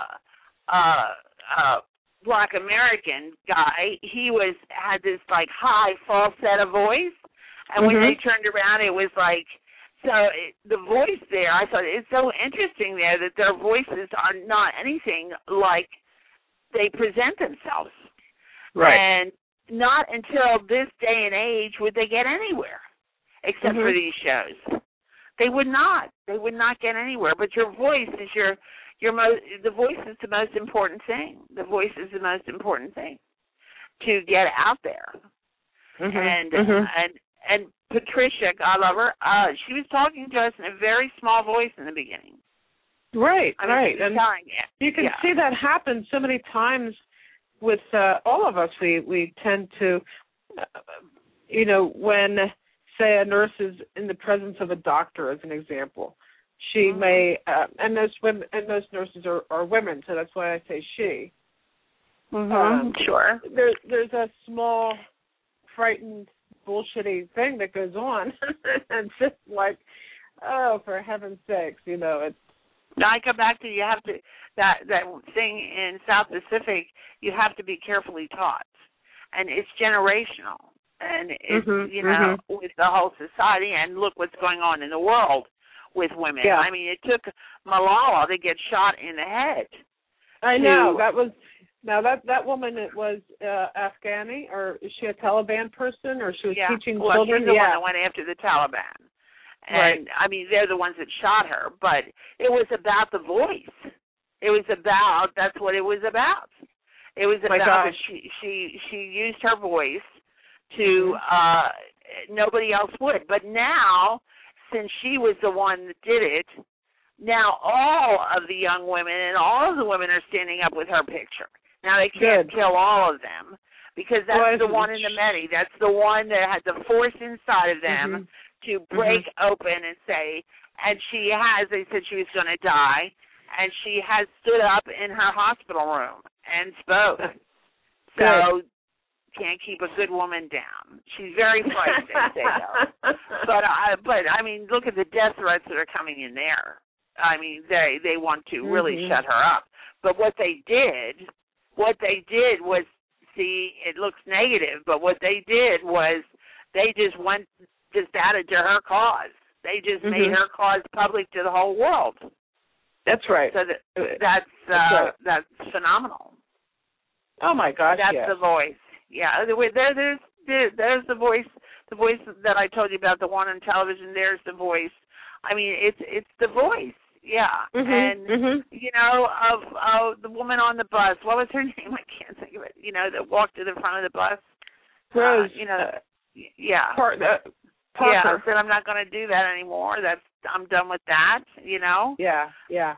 Black American guy, he had this like high falsetto voice, and when they turned around, it was like, the voice there, I thought it's so interesting there that their voices are not anything like they present themselves. Right. And not until this day and age would they get anywhere, except for these shows. They would not. They would not get anywhere. But your voice is the voice is the most important thing. The voice is the most important thing to get out there. And Patricia, God love her, she was talking to us in a very small voice in the beginning. Right, right. And you can see that happen so many times with all of us. We tend to, when, say, a nurse is in the presence of a doctor, as an example, she may, and those nurses are women, so that's why I say she. Sure. There's a small, frightened, bullshitty thing that goes on, and just like, oh, for heaven's sakes, it's. Now I come back to you have to that thing in South Pacific. You have to be carefully taught, and it's generational, and it's with the whole society. And look what's going on in the world with women. Yeah. It took Malala to get shot in the head. I know that was. Now that woman, it was Afghani, or is she a Taliban person, or she was teaching children? She's the one that went after the Taliban. And, they're the ones that shot her. But it was about the voice. That's what it was about. It was about she used her voice to, nobody else would. But now, since she was the one that did it, now all of the young women and all of the women are standing up with her picture. Now, they can't kill all of them because that's the one in the many. That's the one that had the force inside of them to break open and say, and they said she was going to die, and she has stood up in her hospital room and spoke. So can't keep a good woman down. She's very bright, they say, though. But I mean, look at the death threats that are coming in there. I mean, they want to really shut her up. But what they did was, see, it looks negative, but what they did was they just added to her cause. They just made her cause public to the whole world. That's right. So that's phenomenal. Oh my gosh! That's the voice. Yeah, there's the voice. The voice that I told you about, the one on television. There's the voice. I mean, it's the voice. Yeah, and you know, of the woman on the bus. What was her name? I can't think of it. You know, that walked to the front of the bus. Rose. You know, yeah. Parker. Yeah, said I'm not going to do that anymore. I'm done with that. You know. Yeah.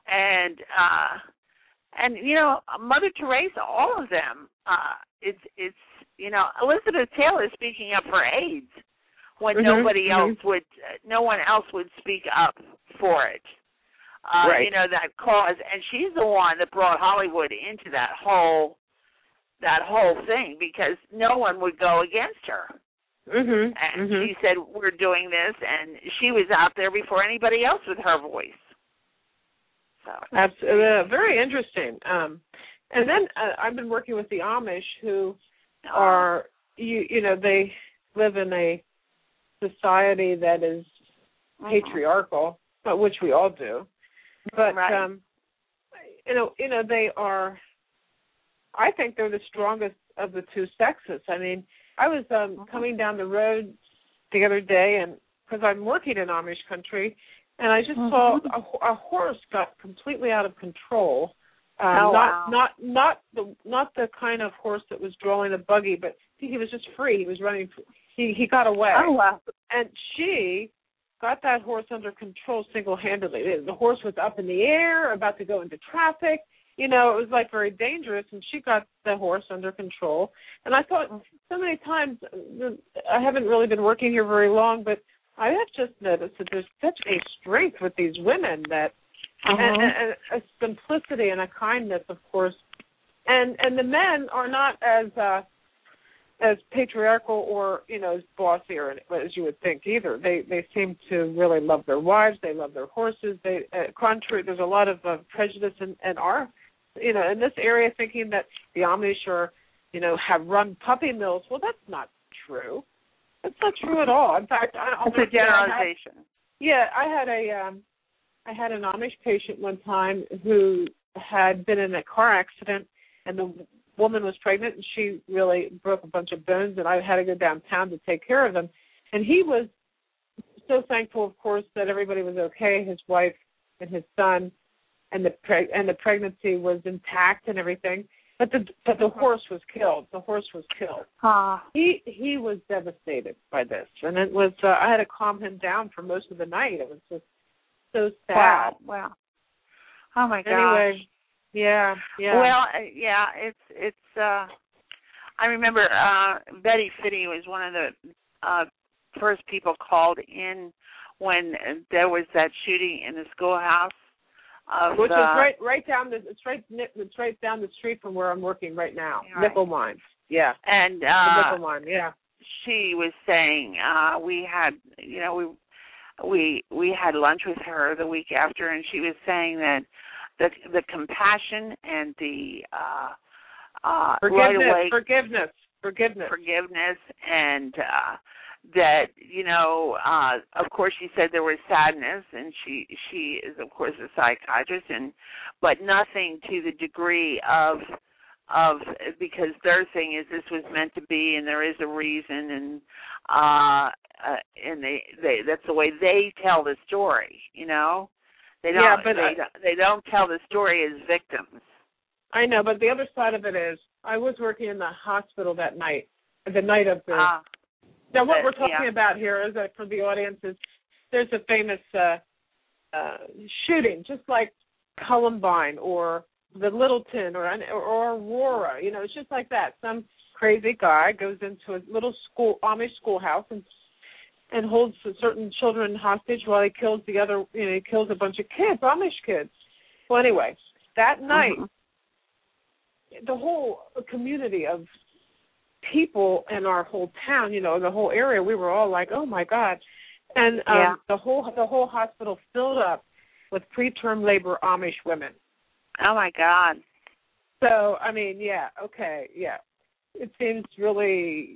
And you know, Mother Teresa, all of them. It's you know, Elizabeth Taylor speaking up for AIDS when no one else would speak up for it. Right. You know, that cause, and she's the one that brought Hollywood into that whole thing, because no one would go against her. And she said, we're doing this, and she was out there before anybody else with her voice. So that's very interesting. And then I've been working with the Amish, who are, you know, they live in a society that is patriarchal, but which we all do. But you know, they are. I think they're the strongest of the two sexes. I mean, I was coming down the road the other day, and because I'm working in Amish country, and I just saw a horse got completely out of control. Not the kind of horse that was drawing a buggy, but he was just free. He was running. He got away. Oh wow! And she got that horse under control single-handedly. The horse was up in the air, about to go into traffic. You know, it was like very dangerous, and she got the horse under control. And I thought so many times, I haven't really been working here very long, but I have just noticed that there's such a strength with these women, that and a simplicity and a kindness, of course. And the men are not as patriarchal or, you know, as bossy or as you would think either. They seem to really love their wives. They love their horses. Contrary, there's a lot of prejudice in our, you know, in this area, thinking that the Amish are, you know, have run puppy mills. Well, that's not true. That's not true at all. In fact, it's a generalization. I had an Amish patient one time who had been in a car accident, and the woman was pregnant, and she really broke a bunch of bones, and I had to go downtown to take care of them. And he was so thankful, of course, that everybody was okay, his wife and his son, and the pregnancy was intact and everything. But the horse was killed. The horse was killed. He was devastated by this, and it was I had to calm him down for most of the night. It was just so sad. Wow. Oh my gosh. Anyway. Yeah. Well, it's. I remember Betty Fitty was one of the first people called in when there was that shooting in the schoolhouse. Which is right down it's right down the street from where I'm working right now. Right. Nickel Mine. Yeah. And the Nickel Mine. Yeah. She was saying we had we had lunch with her the week after, and she was saying that the compassion and the forgiveness, and that, you know, of course she said there was sadness, and she is of course a psychiatrist, but nothing to the degree of because their thing is this was meant to be, and there is a reason, and they that's the way they tell the story, you know. They don't tell the story as victims. I know, but the other side of it is I was working in the hospital that night, the night of the. Now, what we're talking about here is that for the audience is there's a famous shooting, just like Columbine or the Littleton or Aurora. You know, it's just like that. Some crazy guy goes into a little Amish schoolhouse and holds certain children hostage while he kills the other. You know, he kills a bunch of kids, Amish kids. Well, anyway, that night, the whole community of people in our whole town, the whole area, we were all like, oh my God. And the whole hospital filled up with preterm labor Amish women. Oh my God. So, I mean, yeah, okay, yeah. It seems really,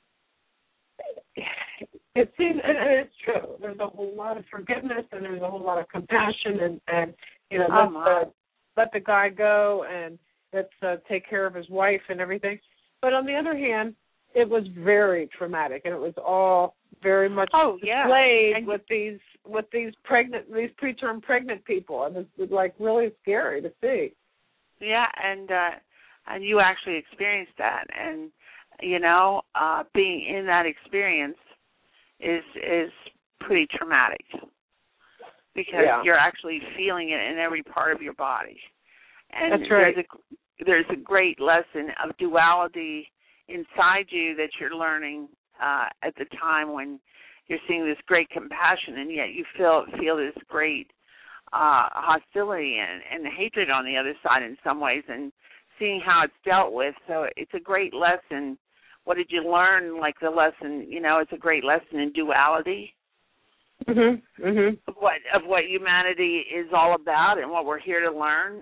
and it's true. There's a whole lot of forgiveness and there's a whole lot of compassion and let the guy go and let's take care of his wife and everything. But on the other hand, it was very traumatic, and it was all very much displayed with these preterm pregnant people, and it's like really scary to see. Yeah, and you actually experienced that, and being in that experience is pretty traumatic because you're actually feeling it in every part of your body. And that's right. There's a great lesson of duality inside you that you're learning at the time when you're seeing this great compassion, and yet you feel this great hostility and hatred on the other side in some ways, and seeing how it's dealt with. So it's a great lesson. What did you learn? Like the lesson, it's a great lesson in duality. Of what humanity is all about and what we're here to learn.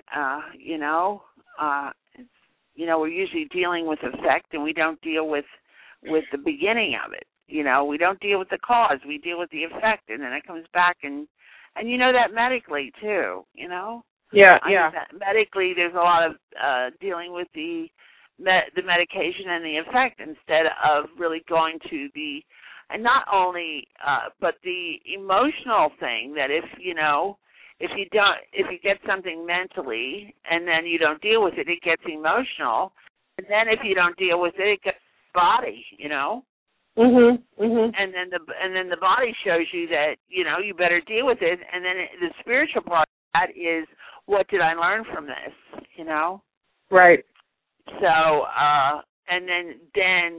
We're usually dealing with effect, and we don't deal with the beginning of it. We don't deal with the cause. We deal with the effect, and then it comes back, and that medically too. Yeah. Medically, there's a lot of dealing with the medication and the effect instead of really going to and not only, but the emotional thing that if you get something mentally and then you don't deal with it, it gets emotional, and then if you don't deal with it, it gets body, And then the body shows you that you better deal with it, and then the spiritual part of that is, what did I learn from this? Right. So and then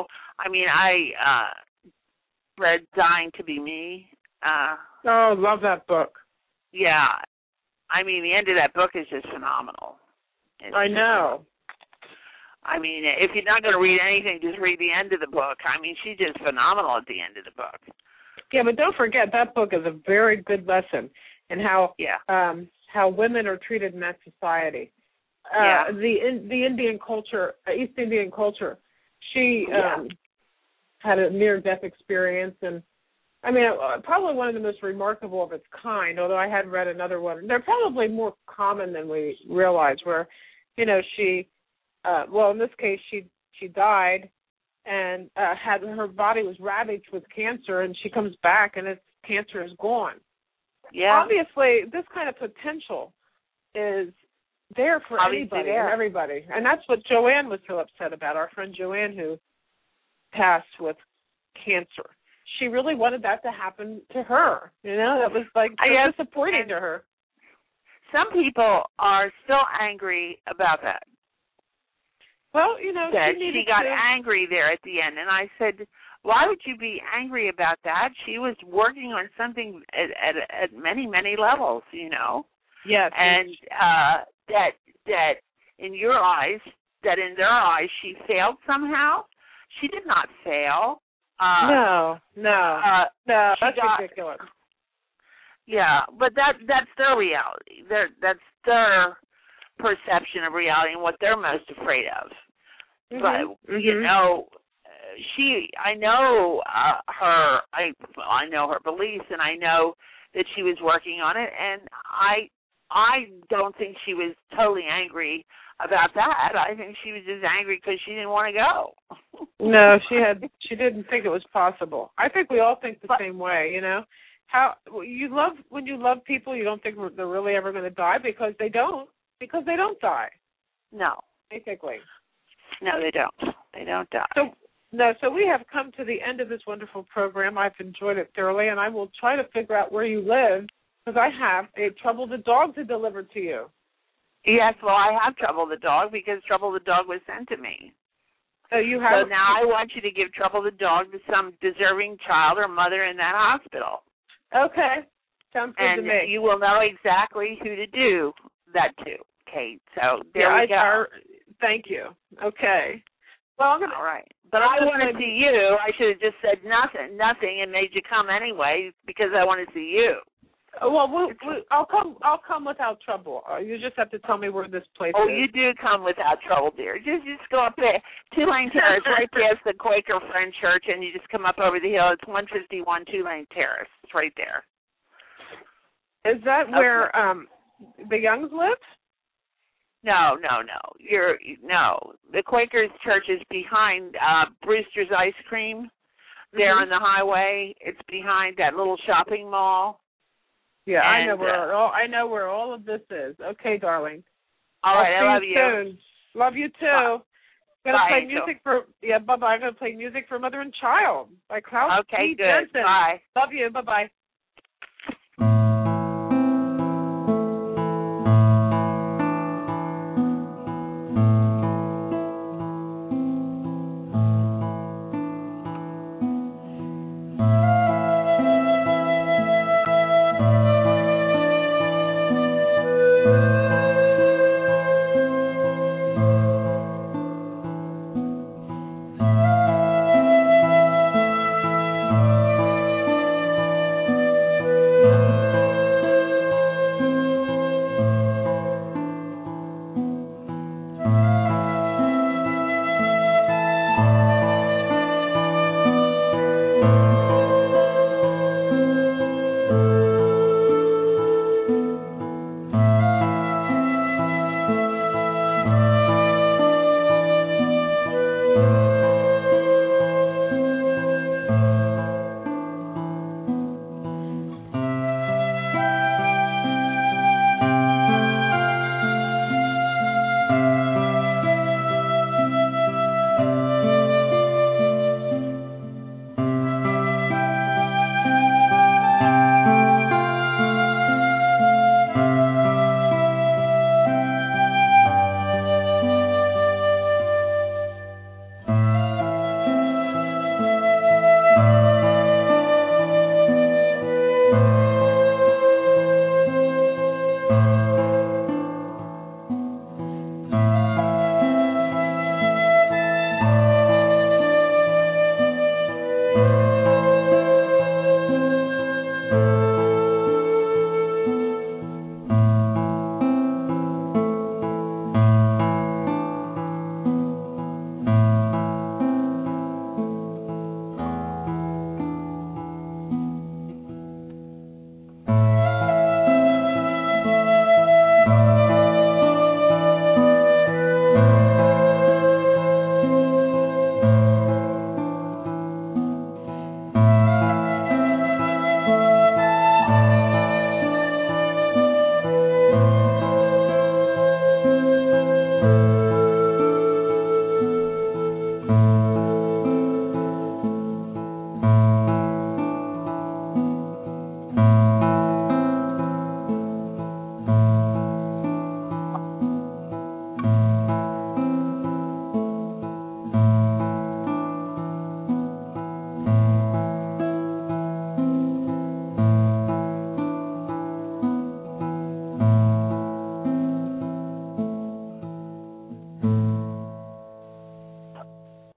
I read Dying to Be Me. Love that book. Yeah. The end of that book is just phenomenal. I know. If you're not going to read anything, just read the end of the book. She's just phenomenal at the end of the book. Yeah, but don't forget, that book is a very good lesson in how women are treated in that society. The Indian culture, East Indian culture, she had a near-death experience, and probably one of the most remarkable of its kind, although I had read another one. They're probably more common than we realize, where, she, in this case, she died and her body was ravaged with cancer, and she comes back and cancer is gone. Yeah. Obviously, this kind of potential is there for anybody and everybody. And that's what Joanne was so upset about, our friend Joanne, who passed with cancer. She really wanted that to happen to her. That was so disappointing to her. Some people are still angry about that. Well, that she got angry there at the end. And I said, why would you be angry about that? She was working on something at many, many levels, Yes. And that in your eyes, that in their eyes, she failed somehow. She did not fail. No, that's ridiculous. Yeah, but that's their reality. That's their perception of reality and what they're most afraid of. But I know her beliefs, and I know that she was working on it, and I don't think she was totally angry about that. I think she was just angry because she didn't want to go. No, she didn't think it was possible. I think we all think the same way, How when you love people, you don't think they're really ever going to die because they don't die. No. Basically. No, they don't. They don't die. So we have come to the end of this wonderful program. I've enjoyed it thoroughly, and I will try to figure out where you live, because I have a Trouble the Dog to deliver to you. Yes, well, I have Trouble the Dog because Trouble the Dog was sent to me. So you have. So now I want you to give Trouble the Dog to some deserving child or mother in that hospital. Okay. Sounds good to me. And you will know exactly who to do that to, Kate. So there we go. Thank you. Okay. Well, all right. But I want to see you. I should have just said nothing, and made you come anyway because I want to see you. Well, I'll come without trouble. You just have to tell me where this place is. Oh, you do come without trouble, dear. Just go up there. Tulane Terrace, right past the Quaker Friend Church, and you just come up over the hill. It's 151 Tulane Terrace. It's right there. Is that where the Youngs live? No. The Quakers Church is behind Brewster's Ice Cream. There on the highway. It's behind that little shopping mall. Yeah, and, I know where all of this is. Okay, darling. All right, I love you. Soon. Love you too. Gonna play music bye-bye. I'm gonna play music for Mother and Child by Klaus Okay, P. good. Jensen. Bye. Love you. Bye-bye.